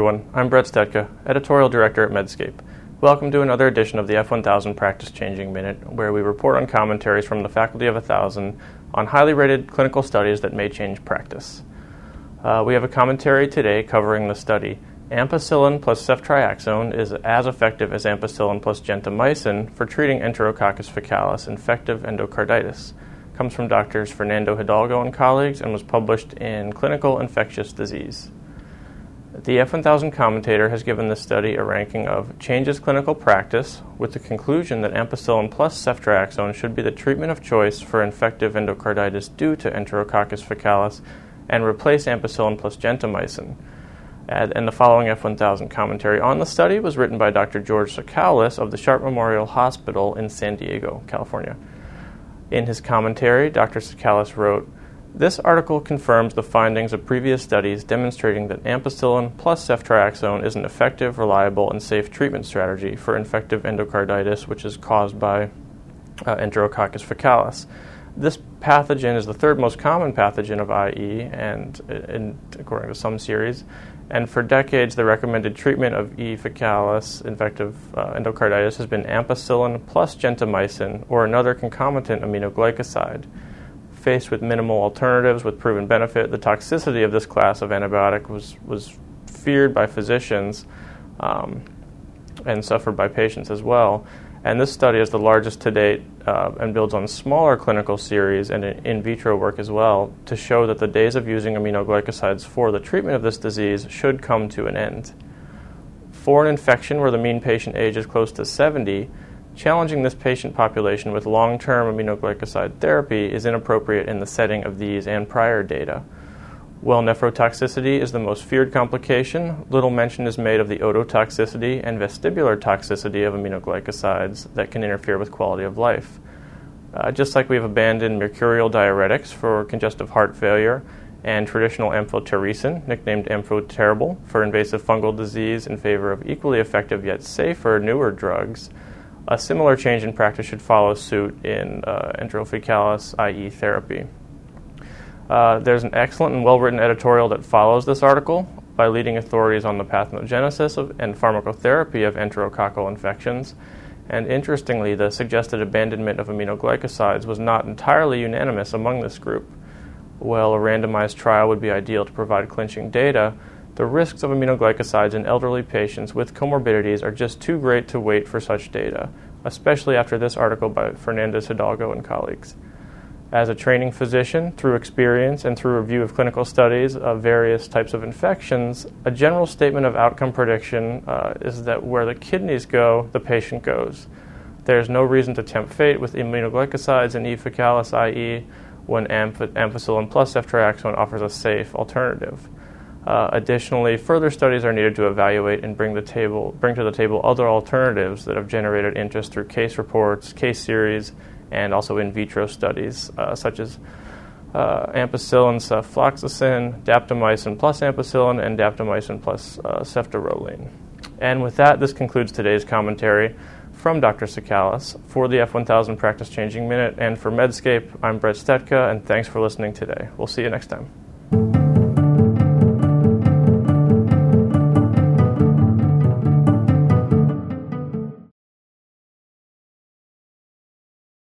everyone. I'm Brett Stetka, Editorial Director at Medscape. Welcome to another edition of the F1000 Practice Changing Minute, where we report on commentaries from the faculty of 1000 on highly rated clinical studies that may change practice. We have a commentary today covering the study Ampicillin plus ceftriaxone is as effective as ampicillin plus gentamicin for treating Enterococcus faecalis infective endocarditis. Comes from Drs. Fernando Hidalgo and colleagues and was published in Clinical Infectious Disease. The F1000 commentator has given this study a ranking of changes clinical practice with the conclusion that ampicillin plus ceftriaxone should be the treatment of choice for infective endocarditis due to Enterococcus faecalis and replace ampicillin plus gentamicin. And the following F1000 commentary on the study was written by Dr. George Tsoukalis of the Sharp Memorial Hospital in San Diego, California. In his commentary, Dr. Tsoukalis wrote, "This article confirms the findings of previous studies demonstrating that ampicillin plus ceftriaxone is an effective, reliable, and safe treatment strategy for infective endocarditis, which is caused by Enterococcus faecalis. This pathogen is the third most common pathogen of IE, and according to some series, and for decades the recommended treatment of E. faecalis, infective endocarditis, has been ampicillin plus gentamicin or another concomitant aminoglycoside. Faced with minimal alternatives with proven benefit, the toxicity of this class of antibiotic was feared by physicians and suffered by patients as well. And this study is the largest to date and builds on smaller clinical series and in vitro work as well to show that the days of using aminoglycosides for the treatment of this disease should come to an end. For an infection where the mean patient age is close to 70, challenging this patient population with long-term aminoglycoside therapy is inappropriate in the setting of these and prior data. While nephrotoxicity is the most feared complication, little mention is made of the ototoxicity and vestibular toxicity of aminoglycosides that can interfere with quality of life. Just like we've abandoned mercurial diuretics for congestive heart failure and traditional amphotericin, nicknamed amphotericin, for invasive fungal disease in favor of equally effective yet safer newer drugs, a similar change in practice should follow suit in enterofaecalis IE therapy. There's an excellent and well-written editorial that follows this article by leading authorities on the pathogenesis and pharmacotherapy of enterococcal infections. And interestingly, the suggested abandonment of aminoglycosides was not entirely unanimous among this group. While a randomized trial would be ideal to provide clinching data, the risks of aminoglycosides in elderly patients with comorbidities are just too great to wait for such data, especially after this article by Fernando Hidalgo and colleagues. As a training physician, through experience and through review of clinical studies of various types of infections, a general statement of outcome prediction is that where the kidneys go, the patient goes. There is no reason to tempt fate with aminoglycosides in E. faecalis IE when ampicillin plus ceftriaxone offers a safe alternative. Additionally, further studies are needed to evaluate and bring to the table other alternatives that have generated interest through case reports, case series, and also in vitro studies, such as ampicillin, cefloxacin, daptomycin plus ampicillin, and daptomycin plus ceftaroline. And with that, this concludes today's commentary from Dr. Tsoukalis. For the F1000 Practice Changing Minute and for Medscape, I'm Brett Stetka, and thanks for listening today. We'll see you next time.